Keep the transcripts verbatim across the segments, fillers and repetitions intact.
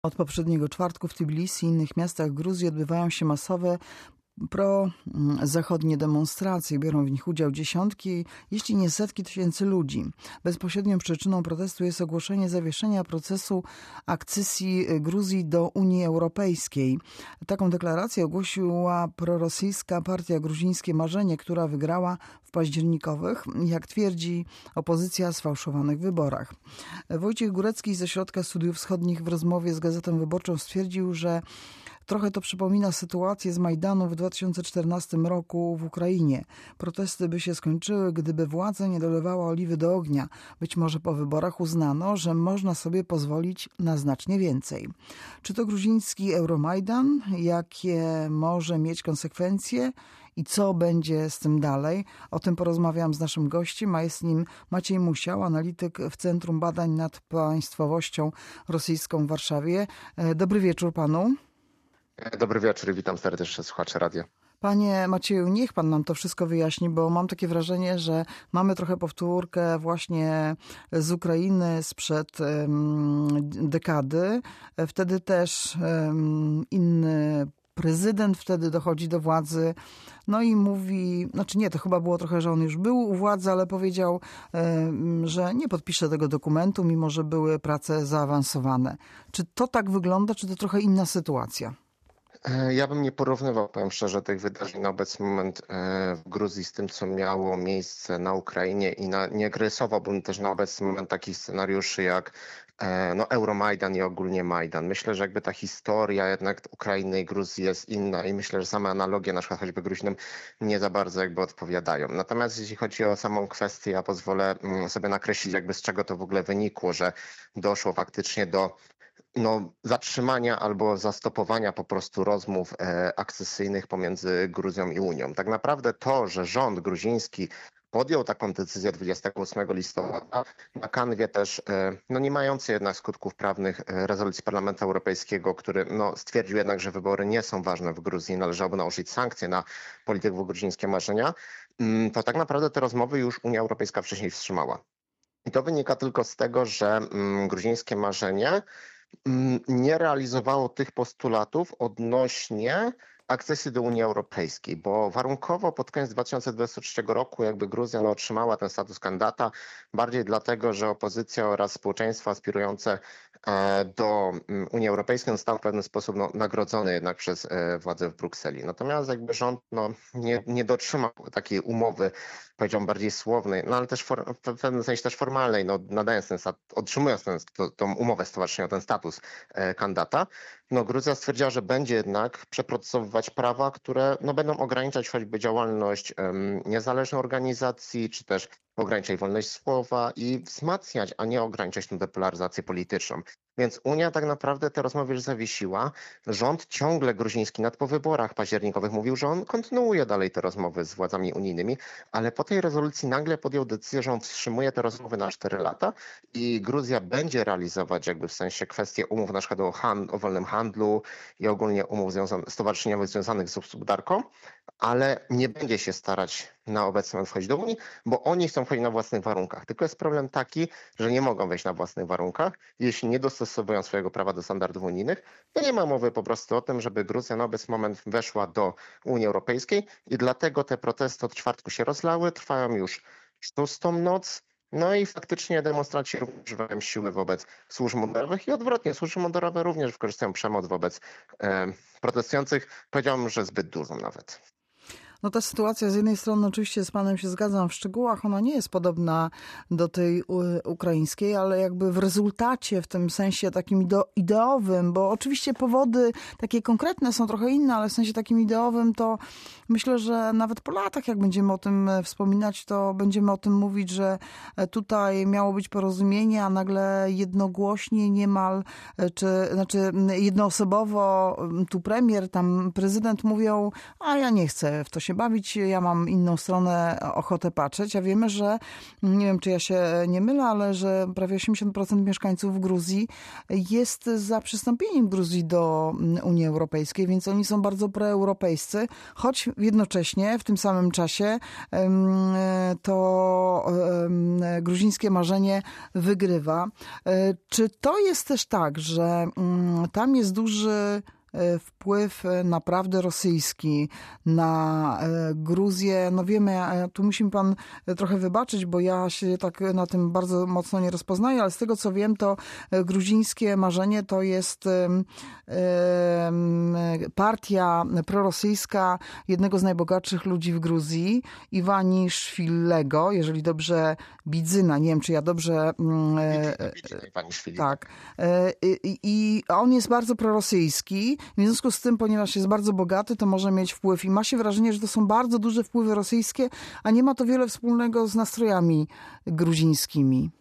Od poprzedniego czwartku w Tbilisi i innych miastach Gruzji odbywają się masowe pro-zachodnie demonstracje. Biorą w nich udział dziesiątki, jeśli nie setki tysięcy ludzi. Bezpośrednią przyczyną protestu jest ogłoszenie zawieszenia procesu akcesji Gruzji do Unii Europejskiej. Taką deklarację ogłosiła prorosyjska partia Gruzińskie Marzenie, która wygrała w październikowych, jak twierdzi opozycja, sfałszowanych wyborach. Wojciech Górecki z Ośrodka Studiów Wschodnich w rozmowie z Gazetą Wyborczą stwierdził, że trochę to przypomina sytuację z Majdanu w dwa tysiące czternastym roku w Ukrainie. Protesty by się skończyły, gdyby władza nie dolewała oliwy do ognia. Być może po wyborach uznano, że można sobie pozwolić na znacznie więcej. Czy to gruziński Euromajdan? Jakie może mieć konsekwencje? I co będzie z tym dalej? O tym porozmawiałam z naszym gościem, a jest nim Maciej Musiał, analityk w Centrum Badań nad Państwowością Rosyjską w Warszawie. Dobry wieczór panu. Dobry wieczór, witam serdecznie słuchaczy radia. Panie Macieju, niech pan nam to wszystko wyjaśni, bo mam takie wrażenie, że mamy trochę powtórkę właśnie z Ukrainy sprzed um, dekady. Wtedy też um, inny prezydent wtedy dochodzi do władzy, no i mówi, znaczy nie, to chyba było trochę, że on już był u władzy, ale powiedział, um, że nie podpisze tego dokumentu, mimo że były prace zaawansowane. Czy to tak wygląda, czy to trochę inna sytuacja? Ja bym nie porównywał, powiem szczerze, tych wydarzeń na obecny moment w Gruzji z tym, co miało miejsce na Ukrainie i na, nie rysowałbym też na obecny moment takich scenariuszy jak no, Euromajdan i ogólnie Majdan. Myślę, że jakby ta historia jednak Ukrainy i Gruzji jest inna i myślę, że same analogie na przykład choćby Gruzinom nie za bardzo jakby odpowiadają. Natomiast jeśli chodzi o samą kwestię, ja pozwolę sobie nakreślić jakby z czego to w ogóle wynikło, że doszło faktycznie do no, zatrzymania albo zastopowania po prostu rozmów e, akcesyjnych pomiędzy Gruzją i Unią. Tak naprawdę to, że rząd gruziński podjął taką decyzję dwudziestego ósmego listopada na kanwie też e, no, nie mającej jednak skutków prawnych e, rezolucji Parlamentu Europejskiego, który no, stwierdził jednak, że wybory nie są ważne w Gruzji, należałoby nałożyć sankcje na polityków Gruzińskie Marzenia, mm, to tak naprawdę te rozmowy już Unia Europejska wcześniej wstrzymała. I to wynika tylko z tego, że mm, Gruzińskie Marzenie nie realizowało tych postulatów odnośnie akcesji do Unii Europejskiej, bo warunkowo pod koniec dwa tysiące dwudziestego trzeciego roku jakby Gruzja no, otrzymała ten status kandydata, bardziej dlatego, że opozycja oraz społeczeństwo aspirujące do Unii Europejskiej został w pewien sposób no, nagrodzony jednak przez władze w Brukseli. Natomiast jakby rząd no, nie, nie dotrzymał takiej umowy, powiedziałbym bardziej słownej, no ale też for, w pewnym sensie też formalnej, no, nadając ten stat, otrzymując ten, to, tą umowę stowarzyszeniową, ten status e, kandydata, no Gruzja stwierdziła, że będzie jednak przeprocesowywać prawa, które no, będą ograniczać choćby działalność um, niezależnej organizacji, czy też ograniczać wolność słowa i wzmacniać, a nie ograniczać tę depolaryzację polityczną. Więc Unia tak naprawdę te rozmowy już zawiesiła. Rząd ciągle gruziński nawet po wyborach październikowych mówił, że on kontynuuje dalej te rozmowy z władzami unijnymi, ale po tej rezolucji nagle podjął decyzję, że on wstrzymuje te rozmowy na cztery lata i Gruzja będzie realizować jakby w sensie kwestie umów na przykład o, hand- o wolnym handlu i ogólnie umów związanych, stowarzyszeniowych związanych z gospodarką, ale nie będzie się starać na obecny moment wchodzić do Unii, bo oni chcą wchodzić na własnych warunkach. Tylko jest problem taki, że nie mogą wejść na własnych warunkach, jeśli nie dostosowują swojego prawa do standardów unijnych. To nie ma mowy po prostu o tym, żeby Gruzja na obecny moment weszła do Unii Europejskiej i dlatego te protesty od czwartku się rozlały, trwają już szóstą noc. No i faktycznie demonstranci również używają siły wobec służb mundurowych i odwrotnie, służby mundurowe również wykorzystują przemoc wobec e, protestujących. Powiedziałbym, że zbyt dużo nawet. No ta sytuacja z jednej strony oczywiście z panem się zgadzam w szczegółach, ona nie jest podobna do tej ukraińskiej, ale jakby w rezultacie, w tym sensie takim ideowym, bo oczywiście powody takie konkretne są trochę inne, ale w sensie takim ideowym to myślę, że nawet po latach jak będziemy o tym wspominać, to będziemy o tym mówić, że tutaj miało być porozumienie, a nagle jednogłośnie niemal, czy znaczy jednoosobowo tu premier, tam prezydent mówią, a ja nie chcę w to się się bawić, ja mam inną stronę, ochotę patrzeć, a wiemy, że, nie wiem czy ja się nie mylę, ale że prawie osiemdziesiąt procent mieszkańców Gruzji jest za przystąpieniem Gruzji do Unii Europejskiej, więc oni są bardzo proeuropejscy, choć jednocześnie w tym samym czasie to gruzińskie marzenie wygrywa. Czy to jest też tak, że tam jest duży wpływ naprawdę rosyjski na Gruzję? No wiemy, tu musi mi pan trochę wybaczyć, bo ja się tak na tym bardzo mocno nie rozpoznaję, ale z tego co wiem, to gruzińskie marzenie to jest partia prorosyjska jednego z najbogatszych ludzi w Gruzji, Iwaniszwilego, jeżeli dobrze, Bidzyna, nie wiem czy ja dobrze... Tak. I, i on jest bardzo prorosyjski. W związku z tym, ponieważ jest bardzo bogaty, to może mieć wpływ i ma się wrażenie, że to są bardzo duże wpływy rosyjskie, a nie ma to wiele wspólnego z nastrojami gruzińskimi.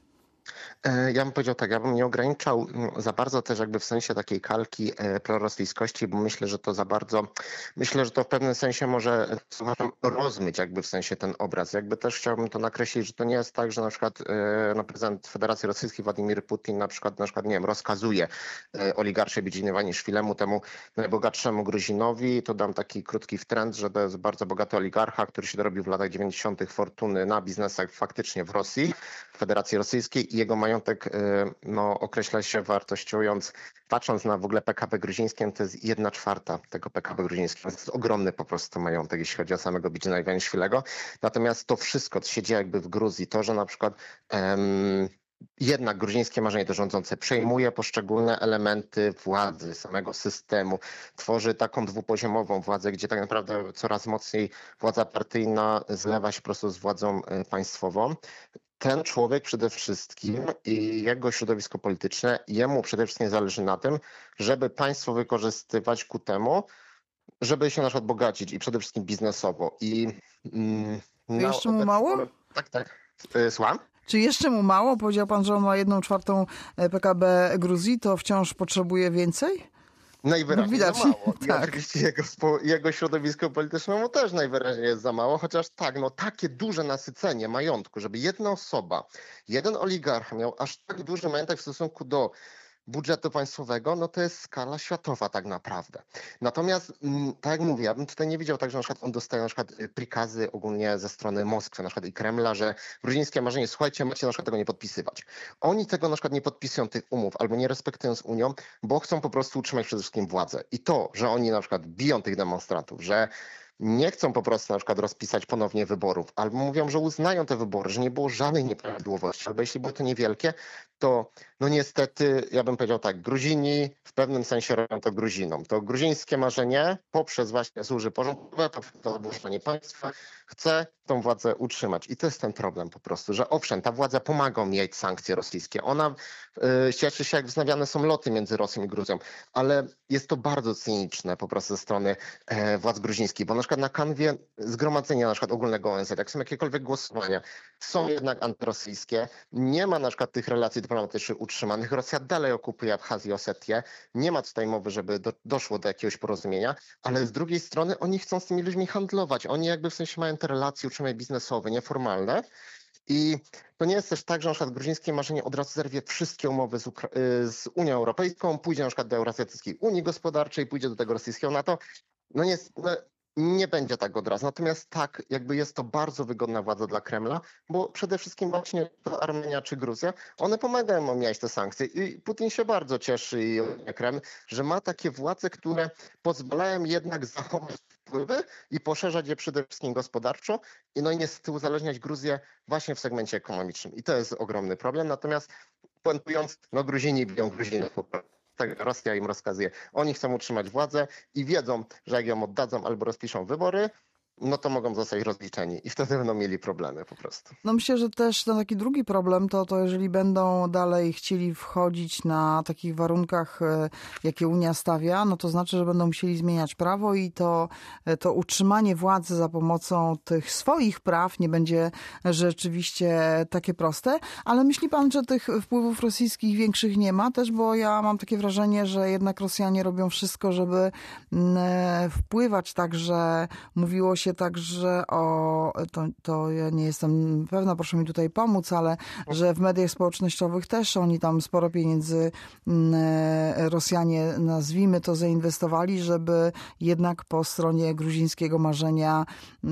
Ja bym powiedział tak, ja bym nie ograniczał za bardzo też jakby w sensie takiej kalki prorosyjskości, bo myślę, że to za bardzo, myślę, że to w pewnym sensie może rozmyć jakby w sensie ten obraz. Jakby też chciałbym to nakreślić, że to nie jest tak, że na przykład no, prezydent Federacji Rosyjskiej Władimir Putin na przykład, na przykład nie wiem, rozkazuje oligarsze Bidziny Iwaniszwilemu, temu najbogatszemu Gruzinowi. To dam taki krótki wtręt, że to jest bardzo bogaty oligarcha, który się dorobił w latach dziewięćdziesiątych fortuny na biznesach faktycznie w Rosji, w Federacji Rosyjskiej i jego majątek no, określa się wartościując, patrząc na w ogóle P K B gruzińskie, to jest jedna czwarta tego P K B gruzińskiego. To jest ogromny po prostu majątek, jeśli chodzi o samego Bidzina Iwaniszwilego. Natomiast to wszystko, co się dzieje jakby w Gruzji, to, że na przykład um, jednak gruzińskie marzenie to rządzące przejmuje poszczególne elementy władzy, samego systemu, tworzy taką dwupoziomową władzę, gdzie tak naprawdę coraz mocniej władza partyjna zlewa się po prostu z władzą państwową. Ten człowiek przede wszystkim i jego środowisko polityczne, jemu przede wszystkim zależy na tym, żeby państwo wykorzystywać ku temu, żeby się na przykład bogacić i przede wszystkim biznesowo. I mm, jeszcze mu mało? Tak, tak. Słucham? Czy jeszcze mu mało? Powiedział pan, że on ma jedną czwartą P K B Gruzji, to wciąż potrzebuje więcej? Najwyraźniej Widać. za mało. I tak. oczywiście jego, jego środowisko politycznemu też najwyraźniej jest za mało, chociaż tak, no takie duże nasycenie majątku, żeby jedna osoba, jeden oligarcha miał aż tak duży majątek w stosunku do budżetu państwowego, no to jest skala światowa tak naprawdę. Natomiast, tak jak mówię, ja bym tutaj nie widział tak, że na przykład on dostaje na przykład prikazy ogólnie ze strony Moskwy, na przykład i Kremla, że gruzińskie marzenie, słuchajcie, macie na przykład tego nie podpisywać. Oni tego na przykład nie podpisują tych umów albo nie respektują z Unią, bo chcą po prostu utrzymać przede wszystkim władzę. I to, że oni na przykład biją tych demonstrantów, że nie chcą po prostu na przykład rozpisać ponownie wyborów, albo mówią, że uznają te wybory, że nie było żadnej nieprawidłowości, albo jeśli były to niewielkie, to no niestety, ja bym powiedział tak, Gruzini w pewnym sensie robią to Gruzinom. To gruzińskie marzenie poprzez właśnie służby porządkowe, poprzez to oburzenie państwa chce tą władzę utrzymać. I to jest ten problem po prostu, że owszem, ta władza pomaga omijać sankcje rosyjskie. Ona y, cieszy się, jak wznawiane są loty między Rosją i Gruzją, ale jest to bardzo cyniczne po prostu ze strony e, władz gruzińskich, bo na przykład na kanwie zgromadzenia na przykład ogólnego O N Z, jak są jakiekolwiek głosowania, są jednak antyrosyjskie, nie ma na przykład tych relacji dyplomatycznych utrzymanych, Rosja dalej okupuje Abchazję i Osetię, nie ma tutaj mowy, żeby do, doszło do jakiegoś porozumienia, ale z drugiej strony oni chcą z tymi ludźmi handlować, oni jakby w sensie mają te relacje utrzymane biznesowe, nieformalne. I to nie jest też tak, że na przykład gruzińskie marzenie od razu zerwie wszystkie umowy z, Ukra- z Unią Europejską, pójdzie na przykład do Eurazjatyckiej Unii Gospodarczej, pójdzie do tego rosyjskiego NATO. No nie, no nie będzie tak od razu. Natomiast tak, jakby jest to bardzo wygodna władza dla Kremla, bo przede wszystkim właśnie to Armenia czy Gruzja, one pomagają omijać te sankcje i Putin się bardzo cieszy i Kreml, że ma takie władze, które pozwalają jednak zachować wpływy i poszerzać je przede wszystkim gospodarczo i no i niestety uzależniać Gruzję właśnie w segmencie ekonomicznym. I to jest ogromny problem. Natomiast puentując, no Gruzini biją Gruzinów po prostu. Tak, Rosja im rozkazuje. Oni chcą utrzymać władzę i wiedzą, że jak ją oddadzą albo rozpiszą wybory, no to mogą zostać rozliczeni i wtedy będą mieli problemy po prostu. No myślę, że też ten taki drugi problem to, to jeżeli będą dalej chcieli wchodzić na takich warunkach, jakie Unia stawia, no to znaczy, że będą musieli zmieniać prawo i to, to utrzymanie władzy za pomocą tych swoich praw nie będzie rzeczywiście takie proste. Ale myśli pan, że tych wpływów rosyjskich większych nie ma też, bo ja mam takie wrażenie, że jednak Rosjanie robią wszystko, żeby wpływać, także mówiło się się także o, to, to ja nie jestem pewna, proszę mi tutaj pomóc, ale że w mediach społecznościowych też oni tam sporo pieniędzy, Rosjanie, nazwijmy to, zainwestowali, żeby jednak po stronie gruzińskiego marzenia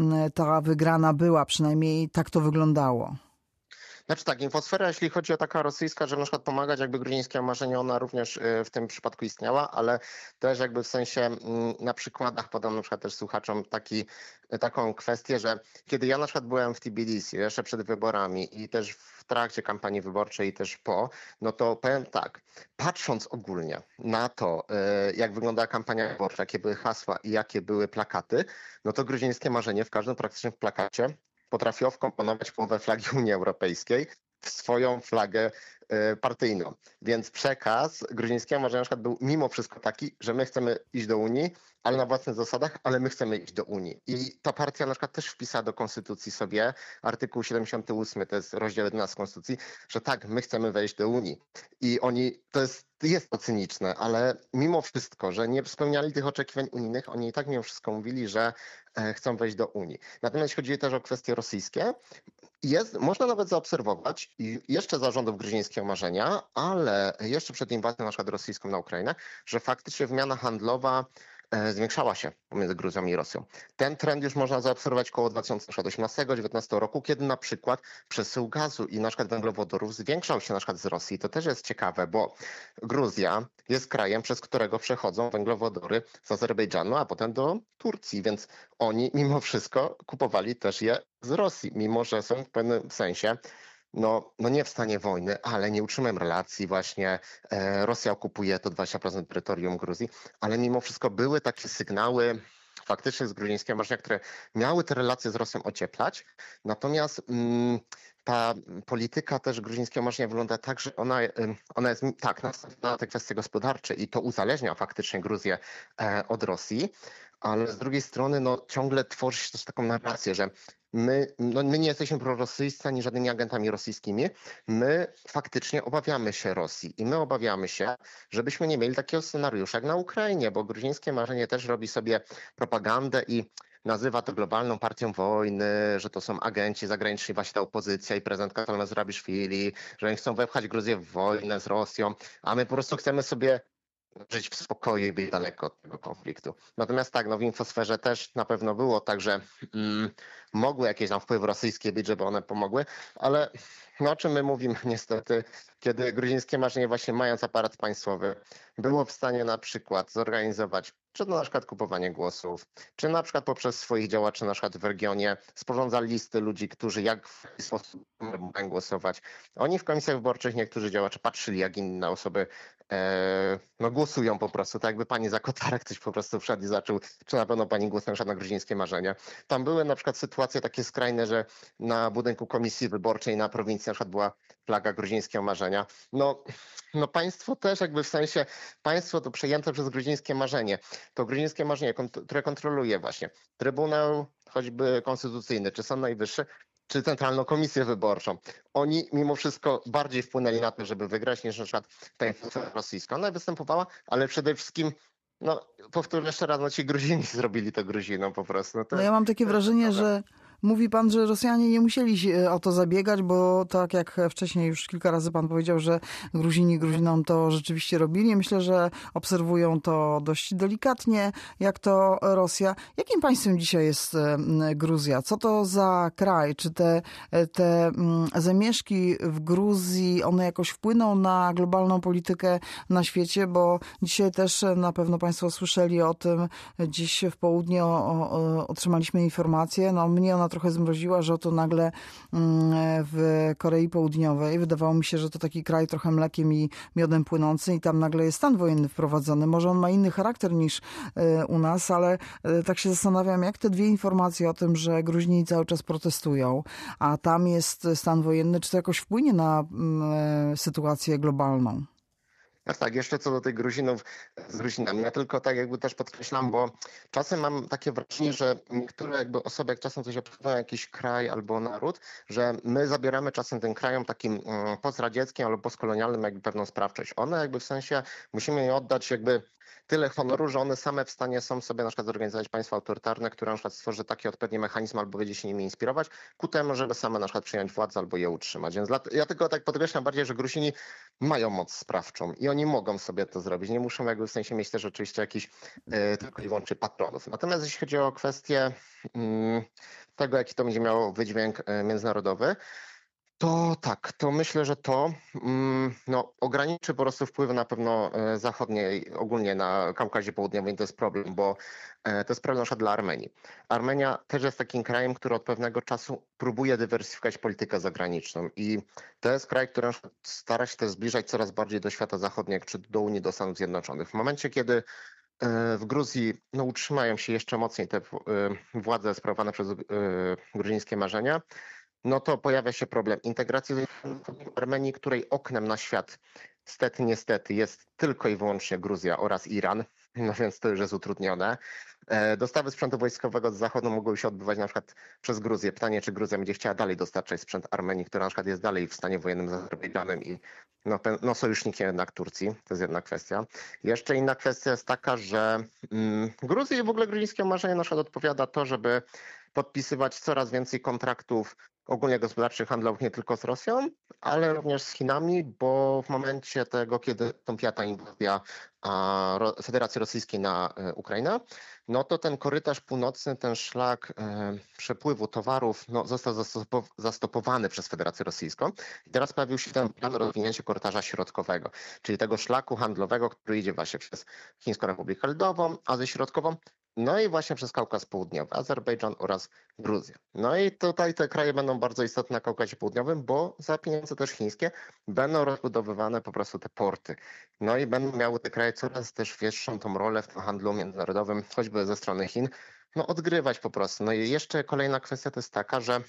ta wygrana była, przynajmniej tak to wyglądało. Znaczy tak, infosfera, jeśli chodzi o taka rosyjska, żeby na przykład pomagać jakby gruzińskie marzenie, ona również w tym przypadku istniała, ale też jakby w sensie na przykładach podam na przykład też słuchaczom taki, taką kwestię, że kiedy ja na przykład byłem w Tbilisi jeszcze przed wyborami i też w trakcie kampanii wyborczej i też po, no to powiem tak, patrząc ogólnie na to, jak wyglądała kampania wyborcza, jakie były hasła i jakie były plakaty, no to gruzińskie marzenie w każdym praktycznie plakacie potrafiło wkomponować połowę flagi Unii Europejskiej w swoją flagę partyjną. Więc przekaz gruzińskiego marzenia na przykład był mimo wszystko taki, że my chcemy iść do Unii, ale na własnych zasadach, ale my chcemy iść do Unii. I ta partia na przykład też wpisała do konstytucji sobie artykuł siedemdziesiąty ósmy, to jest rozdział jedenasty konstytucji, że tak, my chcemy wejść do Unii. I oni, to jest, jest to cyniczne, ale mimo wszystko, że nie spełniali tych oczekiwań unijnych, oni i tak mimo wszystko mówili, że chcą wejść do Unii. Natomiast jeśli chodzi też o kwestie rosyjskie, jest, można nawet zaobserwować i jeszcze za rządów gruzińskiego marzenia, ale jeszcze przed inwazją na przykład rosyjską na Ukrainę, że faktycznie wymiana handlowa zwiększała się pomiędzy Gruzją i Rosją. Ten trend już można zaobserwować koło dwa tysiące osiemnastego dziewiętnastego roku, kiedy na przykład przesył gazu i na przykład węglowodorów zwiększał się na przykład z Rosji. To też jest ciekawe, bo Gruzja jest krajem, przez którego przechodzą węglowodory z Azerbejdżanu, a potem do Turcji, więc oni mimo wszystko kupowali też je z Rosji, mimo że są w pewnym sensie No, no nie w stanie wojny, ale nie utrzymają relacji. Właśnie e, Rosja okupuje to dwadzieścia procent terytorium Gruzji, ale mimo wszystko były takie sygnały faktycznie z gruzińskiego marzenia, które miały te relacje z Rosją ocieplać. Natomiast mm, ta polityka też gruzińskiego marzenia wygląda tak, że ona, ona jest tak nastawiona na te kwestie gospodarcze i to uzależnia faktycznie Gruzję e, od Rosji, ale z drugiej strony no, ciągle tworzy się też taką narrację, że My, no, my nie jesteśmy prorosyjscy ani żadnymi agentami rosyjskimi. My faktycznie obawiamy się Rosji i my obawiamy się, żebyśmy nie mieli takiego scenariusza jak na Ukrainie, bo gruzińskie marzenie też robi sobie propagandę i nazywa to globalną partią wojny, że to są agenci zagraniczni, właśnie ta opozycja i prezydent Katalin Zurabiszwili, że oni chcą wepchać Gruzję w wojnę z Rosją, a my po prostu chcemy sobie żyć w spokoju i być daleko od tego konfliktu. Natomiast tak, no w infosferze też na pewno było tak, że mm, mogły jakieś tam wpływy rosyjskie być, żeby one pomogły, ale no o czym my mówimy niestety, kiedy gruzińskie marzenie właśnie mając aparat państwowy było w stanie na przykład zorganizować czy to na przykład kupowanie głosów, czy na przykład poprzez swoich działaczy na przykład w regionie sporządzali listy ludzi, którzy jak w jaki sposób mogą głosować. Oni w komisjach wyborczych, niektórzy działacze patrzyli, jak inne osoby e, no głosują po prostu, tak jakby pani za Kotarek ktoś po prostu wszedł i zaczął, czy na pewno pani głosuje na gruzińskie marzenie. Tam były na przykład sytuacje takie skrajne, że na budynku komisji wyborczej na prowincji na przykład była flaga gruzińskiego marzenia. No, no państwo też jakby w sensie, państwo to przejęte przez gruzińskie marzenie. To gruzińskie marzenie, które kontroluje właśnie Trybunał choćby Konstytucyjny, czy Sąd Najwyższy, czy Centralną Komisję Wyborczą. Oni mimo wszystko bardziej wpłynęli na to, żeby wygrać, niż na przykład ta inflacja rosyjska. Ona występowała, ale przede wszystkim, no powtórzę jeszcze raz, no ci Gruzini zrobili to Gruzinom po prostu. No, to, no ja mam takie wrażenie, że mówi pan, że Rosjanie nie musieli się o to zabiegać, bo tak jak wcześniej już kilka razy pan powiedział, że Gruzini Gruzinom to rzeczywiście robili. Myślę, że obserwują to dość delikatnie, jak to Rosja. Jakim państwem dzisiaj jest Gruzja? Co to za kraj? Czy te, te zamieszki w Gruzji, one jakoś wpłyną na globalną politykę na świecie? Bo dzisiaj też na pewno państwo słyszeli o tym, dziś w południe o, o, otrzymaliśmy informację, no mnie ona trochę zmroziła, że oto nagle w Korei Południowej wydawało mi się, że to taki kraj trochę mlekiem i miodem płynący i tam nagle jest stan wojenny wprowadzony. Może on ma inny charakter niż u nas, ale tak się zastanawiam, jak te dwie informacje o tym, że Gruzini cały czas protestują, a tam jest stan wojenny, czy to jakoś wpłynie na sytuację globalną? Tak, tak, jeszcze co do tych Gruzinów z Gruzinami, ja tylko tak jakby też podkreślam, bo czasem mam takie wrażenie, że niektóre jakby osoby, jak czasem coś obserwują jakiś kraj albo naród, że my zabieramy czasem tym krajom takim postradzieckim albo postkolonialnym jakby pewną sprawczość. One jakby w sensie musimy je oddać jakby tyle honoru, że one same w stanie są sobie na przykład zorganizować państwo autorytarne, które na przykład stworzy taki odpowiedni mechanizm albo będzie się nimi inspirować, ku temu, żeby same na przykład przyjąć władzę albo je utrzymać. Więc ja tylko tak podkreślam bardziej, że Gruzini mają moc sprawczą i oni mogą sobie to zrobić. Nie muszą jakby w sensie mieć też oczywiście jakichś y, tylko i wyłącznie patronów. Natomiast jeśli chodzi o kwestię y, tego, jaki to będzie miało wydźwięk y, międzynarodowy, to tak, to myślę, że to mm, no, ograniczy po prostu wpływy na pewno e, zachodniej, ogólnie na Kaukazie Południowym. To jest problem, bo e, to jest problem na przykład dla Armenii. Armenia też jest takim krajem, który od pewnego czasu próbuje dywersyfikować politykę zagraniczną i to jest kraj, który na przykład stara się też zbliżać coraz bardziej do świata zachodniego, czy do Unii, do Stanów Zjednoczonych. W momencie, kiedy e, w Gruzji no, utrzymają się jeszcze mocniej te e, władze sprawowane przez e, gruzińskie marzenia, no to pojawia się problem integracji z Armenii, której oknem na świat niestety, niestety jest tylko i wyłącznie Gruzja oraz Iran, no więc to już jest utrudnione. Dostawy sprzętu wojskowego z zachodu mogły się odbywać na przykład przez Gruzję. Pytanie, czy Gruzja będzie chciała dalej dostarczać sprzęt Armenii, która na przykład jest dalej w stanie wojennym z Azerbejdżanem i no, no sojusznikiem jednak Turcji. To jest jedna kwestia. Jeszcze inna kwestia jest taka, że mm, Gruzji i w ogóle gruzińskiemu marzeniu na przykład odpowiada to, żeby podpisywać coraz więcej kontraktów ogólnie gospodarczych, handlowych, nie tylko z Rosją, ale również z Chinami, bo w momencie tego, kiedy wstąpiła ta inwazja Federacji Rosyjskiej na Ukrainę, no to ten korytarz północny, ten szlak przepływu towarów no, został zastopowany przez Federację Rosyjską. I teraz pojawił się ten plan rozwinięcia korytarza środkowego, czyli tego szlaku handlowego, który idzie właśnie przez Chińską Republikę Ludową, Azję Środkową, no i właśnie przez Kaukaz Południowy, Azerbejdżan oraz Gruzję. No i tutaj te kraje będą bardzo istotne na Kaukazie Południowym, bo za pieniądze też chińskie będą rozbudowywane po prostu te porty. No i będą miały te kraje coraz też większą tą rolę w tym handlu międzynarodowym, choćby ze strony Chin, no odgrywać po prostu. No i jeszcze kolejna kwestia to jest taka, że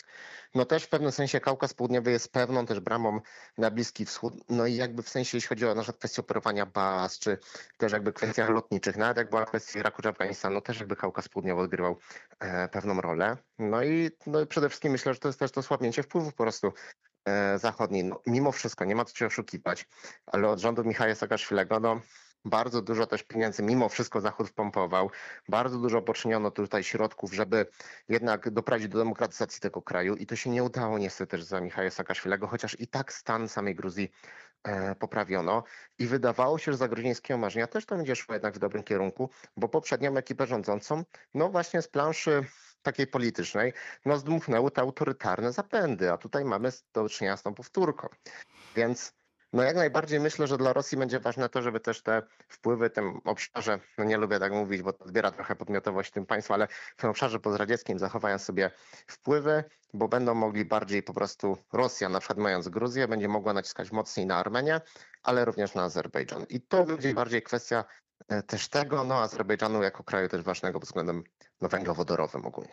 no też w pewnym sensie Kaukaz Południowy jest pewną też bramą na Bliski Wschód. No i jakby w sensie, jeśli chodzi o na przykład kwestię operowania baz, czy też jakby kwestiach lotniczych, nawet jak była kwestia Iraku czy Afganistanu, też jakby Kaukaz Południowy odgrywał e, pewną rolę. No i, no i przede wszystkim myślę, że to jest też to słabnięcie wpływów po prostu e, zachodniej. No, mimo wszystko, nie ma co się oszukiwać, ale od rządu Michała Saakaszwilego, no bardzo dużo też pieniędzy mimo wszystko Zachód wpompował. Bardzo dużo poczyniono tutaj środków, żeby jednak doprowadzić do demokratyzacji tego kraju i to się nie udało niestety też za Michała Saakaszwilego, chociaż i tak stan samej Gruzji e, poprawiono i wydawało się, że za gruzińskiego marzenia też to będzie szło jednak w dobrym kierunku, bo poprzednią ekipę rządzącą, no właśnie z planszy takiej politycznej, no zdmuchnęły te autorytarne zapędy, a tutaj mamy do czynienia z tą powtórką. Więc no jak najbardziej myślę, że dla Rosji będzie ważne to, żeby też te wpływy w tym obszarze, no nie lubię tak mówić, bo to odbiera trochę podmiotowość tym państwu, ale w tym obszarze pozradzieckim zachowają sobie wpływy, bo będą mogli bardziej po prostu Rosja, na przykład mając Gruzję, będzie mogła naciskać mocniej na Armenię, ale również na Azerbejdżan. I to będzie bardziej kwestia też tego, no Azerbejdżanu jako kraju też ważnego pod względem no, węglowodorowym ogólnie.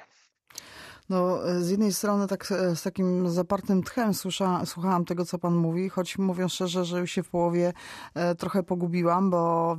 No, z jednej strony tak z takim zapartym tchem słysza, słuchałam tego, co pan mówi, choć mówiąc szczerze, że już się w połowie e, trochę pogubiłam, bo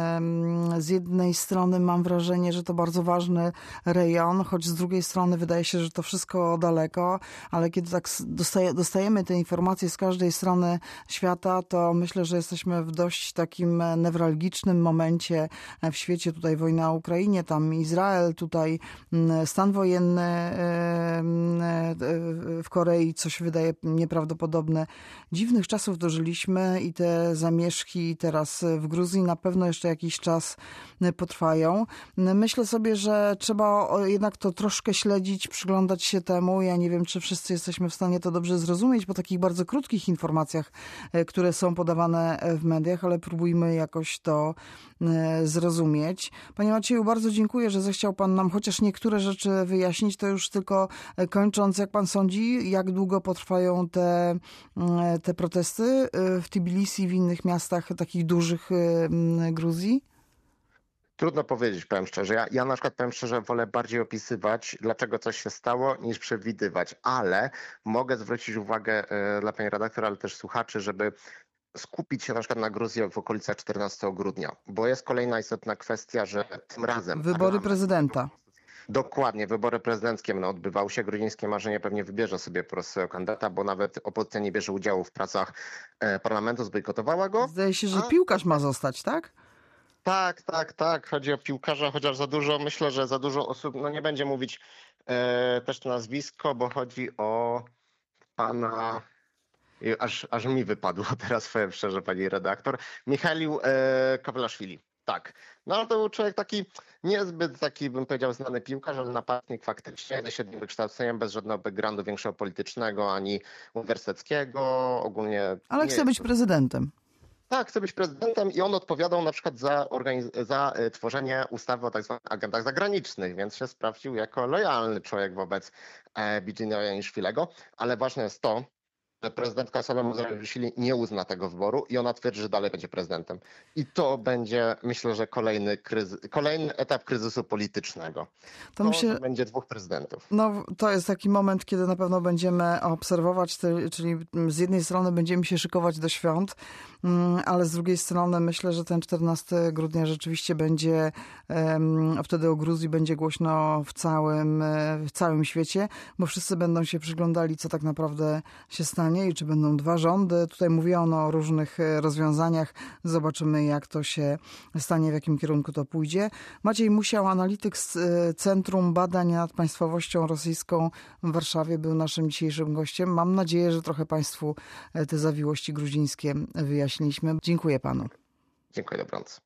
e, z jednej strony mam wrażenie, że to bardzo ważny rejon, choć z drugiej strony wydaje się, że to wszystko daleko, ale kiedy tak dostaje, dostajemy te informacje z każdej strony świata, to myślę, że jesteśmy w dość takim newralgicznym momencie w świecie. Tutaj wojna na Ukrainie, tam Izrael, tutaj stan wojenny w Korei, co się wydaje nieprawdopodobne. Dziwnych czasów dożyliśmy i te zamieszki teraz w Gruzji na pewno jeszcze jakiś czas potrwają. Myślę sobie, że trzeba jednak to troszkę śledzić, przyglądać się temu. Ja nie wiem, czy wszyscy jesteśmy w stanie to dobrze zrozumieć po takich bardzo krótkich informacjach, które są podawane w mediach, ale próbujmy jakoś to zrozumieć. Panie Macieju, bardzo dziękuję, że zechciał pan nam chociaż niektóre rzeczy wyjaśnić. To już tylko kończąc, jak pan sądzi, jak długo potrwają te, te protesty w Tbilisi i w innych miastach takich dużych Gruzji? Trudno powiedzieć, powiem szczerze. Ja, ja na przykład powiem szczerze, wolę bardziej opisywać, dlaczego coś się stało, niż przewidywać, ale mogę zwrócić uwagę e, dla pani redaktora, ale też słuchaczy, żeby skupić się na przykład na Gruzji w okolicach czternastego grudnia, bo jest kolejna istotna kwestia, że tym razem... Wybory prezydenta. Dokładnie, wybory prezydenckie będą odbywały się. Gruzińskie marzenie pewnie wybierze sobie po prostu swojego kandydata, bo nawet opozycja nie bierze udziału w pracach parlamentu, zbojkotowała go. Zdaje się, że a... piłkarz ma zostać, tak? Tak, tak, tak. Chodzi o piłkarza, chociaż za dużo, myślę, że za dużo osób, no nie będzie mówić e, też to nazwisko, bo chodzi o pana, i aż, aż mi wypadło teraz, powiem szczerze, pani redaktor, Michaił e, Kawlaszwili. Tak. No ale to był człowiek taki niezbyt taki, bym powiedział, znany piłkarz, ale napastnik faktycznie, ze średnim wykształceniem, bez żadnego backgroundu większego politycznego, ani uniwersyteckiego, ogólnie. Ale nie chce być jest- prezydentem. Tak, chce być prezydentem i on odpowiadał na przykład za, organiz- za e, tworzenie ustawy o tak zwanych agentach zagranicznych, więc się sprawdził jako lojalny człowiek wobec e, Bidzina Janiszwilego, ale ważne jest to, że prezydentka Salome Zurabishvili nie uzna tego wyboru i ona twierdzi, że dalej będzie prezydentem. I to będzie, myślę, że kolejny, kryzy- kolejny etap kryzysu politycznego. To To, myślę, że będzie dwóch prezydentów. no, to jest taki moment, kiedy na pewno będziemy obserwować, te, czyli z jednej strony będziemy się szykować do świąt, mm, ale z drugiej strony myślę, że ten czternastego grudnia rzeczywiście będzie, em, wtedy o Gruzji będzie głośno w całym, e, w całym świecie, bo wszyscy będą się przyglądali, co tak naprawdę się stanie i czy będą dwa rządy. Tutaj mówiono o różnych e, rozwiązaniach. Zobaczymy, jak to się stanie, w jakim kierunku to pójdzie. Maciej Musiał, analityk z e, Centrum Badań nad Państwowością Rosyjską w Warszawie, był naszym dzisiejszym gościem. Mam nadzieję, że trochę Państwu e, te zawiłości gruzińskie wyjaśniliśmy. Dziękuję Panu. Dziękuję, dobranoc.